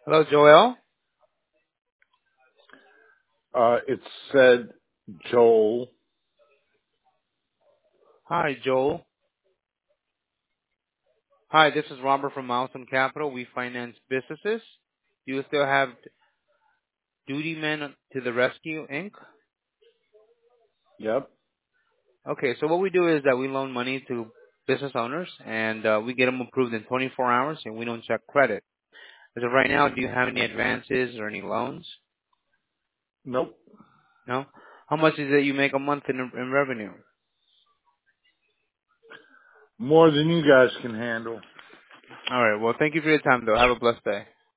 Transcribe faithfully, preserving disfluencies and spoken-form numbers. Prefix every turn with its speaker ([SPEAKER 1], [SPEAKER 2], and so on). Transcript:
[SPEAKER 1] Hello, Joel.
[SPEAKER 2] Uh, it said Joel.
[SPEAKER 1] Hi, Joel. Hi, this is Robert from Milestone Capital. We finance businesses. Do you still have Duty Men to the Rescue, Incorporated?
[SPEAKER 2] Yep.
[SPEAKER 1] Okay, so what we do is that we loan money to business owners, and uh, we get them approved in twenty-four hours, and we don't check credit. As of right now, do you have any advances or any loans?
[SPEAKER 2] Nope.
[SPEAKER 1] No? How much is it you make a month in, in revenue?
[SPEAKER 2] More than you guys can handle.
[SPEAKER 1] All right, well, thank you for your time, though. Have a blessed day.